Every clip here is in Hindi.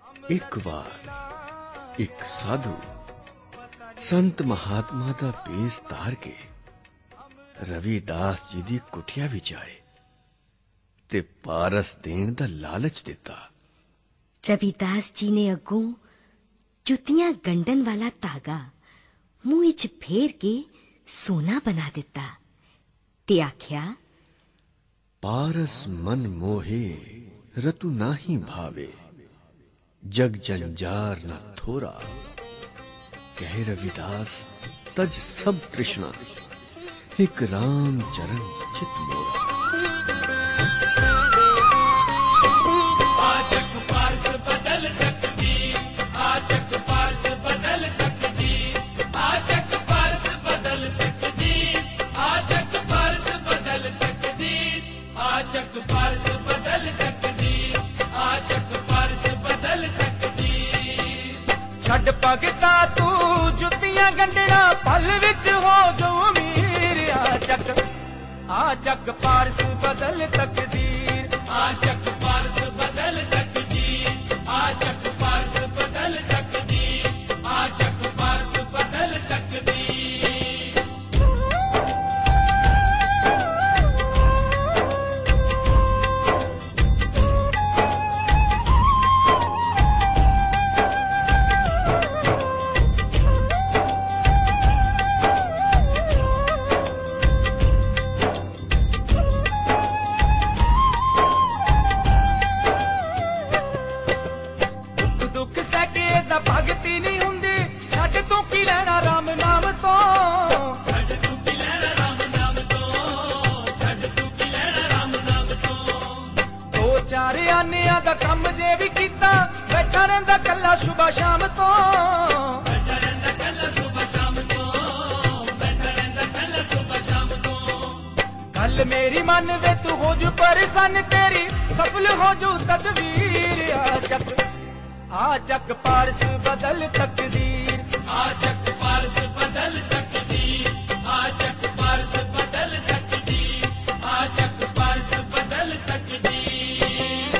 एक बार एक साधु संत महात्मा दा भेस तार के रविदास जी दी कुटिया विच आए ते पारस देण दा लालच दिता। रविदास जी ने अगों जुतियां गंडन वाला धागा मुंह विच फेर के सोना बना दिता ते आख्या, पारस मन मोहे रतु नाही भावे, जग जंजार न थोरा, कह रविदास तज सब तृष्णा, एक राम चरण चित मोरा। आजक पारस बदल तकदीर, आजक पारस बदल तकदीर, आजक पारस बदल तकदीर, आजक पारस बदल तकदीर, आजक पारस बदल तकदीर, आजक पारस बदल तकदीर। छड़ भगता तू जुतियां गंढना पल विच हो जो अमीर, आजक पारस बदल तकदीर, आजक पारस बदल तकदीर, आजक पारस बदल तकदीर, आजक पारस बदल तकदीर। भगती नहीं हुंदी छड़ तू की लेना राम नाम तो, छड़ तू की लेना राम नाम तो, छड़ तू की लेना राम नाम तो। दो चार आनिया दा कम जे भी कीता बैठा रहिंदा कल्ला सुबह शाम तो, बैठा रहिंदा कल्ला सुबह शाम तो, बैठा रहिंदा कल्ला सुबह शाम तो। गल मेरी मन वे तू हो जू परेशान तेरी सफल हो जू तदवीर, आजक पारस बदल तकदीर, आजक पारस बदल तकदीर, आजक पारस बदल तकदीर, आजक पारस बदल तकदीर।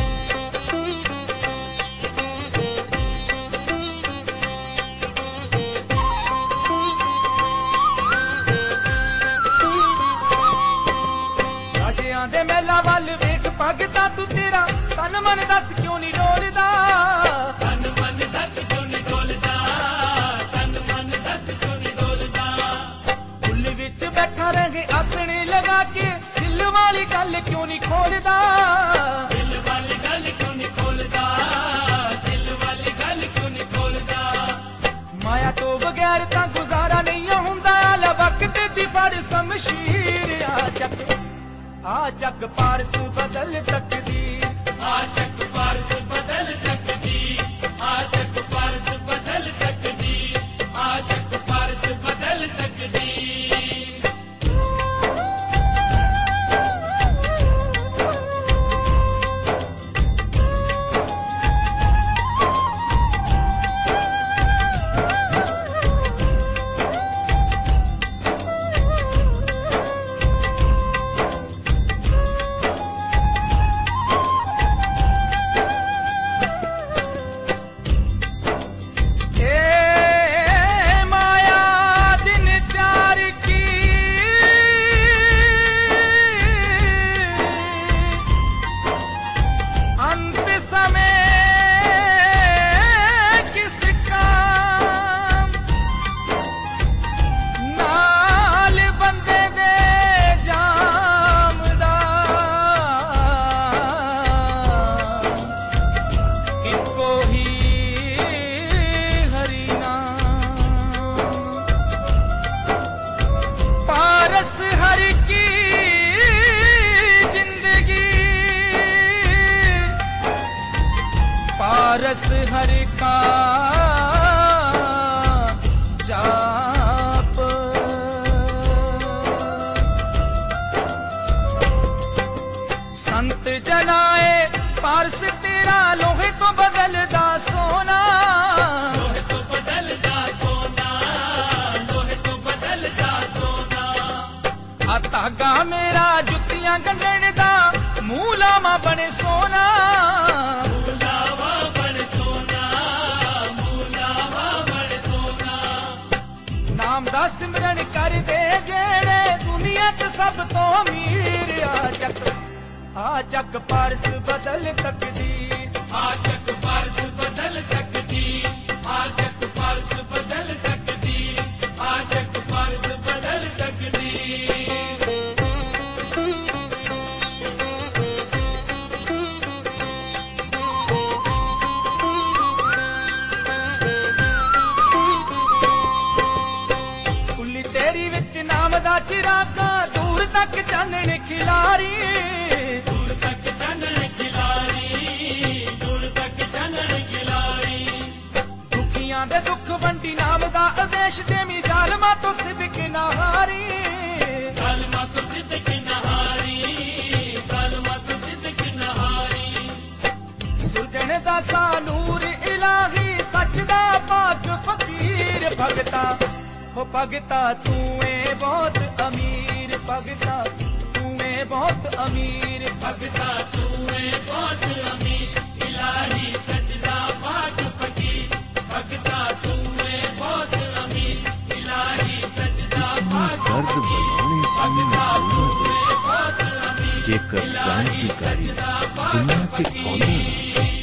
राजियां दे मेला वल वेख भगता तू तेरा तन मन दस क्यों नहीं डोलदा, तन मन दस क्यों नहीं डोलदा, तन मन दस क्यों नहीं डोलदा। फुल विच बैठा रहे आसने लगा के दिल वाली गल क्यों नहीं खोलदा, दिल वाली गल क्यों नहीं खोलदा, दिल वाली गल क्यों नहीं खोलदा। माया तो बगैर तां गुजारा नहीं हुंदा, आला वक्त दी फड़ शमशीर, आजक पारस बदल तकदीर, आजक पारस बदल तकदीर, आजक पारस बदल तकदीर, आजक पारस बदल तकदीर। पारस हरि का जाप, संत जनाए पारस तेरा लोहे तो बदलदा सोना, लोहे तो बदलदा सोना, लोहे तो बदलदा सोना। आ धागा मेरा जुतियां गंढण दा मूलावा बने सोना, मूलावा बने सोना। सब तो अमीर आ जग पारस बदल तकदीर आ जग पारस बदल तकदीर आ जग पारस बदल तकदीर आ जग पारस बदल तकदीर कुल्ली तेरी विच नाम दा चिरागा दूर तक चानण खिलारी दे दुख वंडी नाम दा आदेश देमी जालमा तो सिद्दक नहारी जालमा तो सिद्दक नहारी जालमा तो सिद्दक नहारी सुजन दा सा नूर इलाही सच दा पाक फकीर भगता हो भगता तू है बहुत अमीर भगता तू है बहुत अमीर भगता तू है बहुत अमीर इलाही सजदा पाक फकीर भगता तू है बहुत अमीर इलाही सजदा पाक दर्द बनाने से जेकर क्रांतिकारी दुनिया के कौन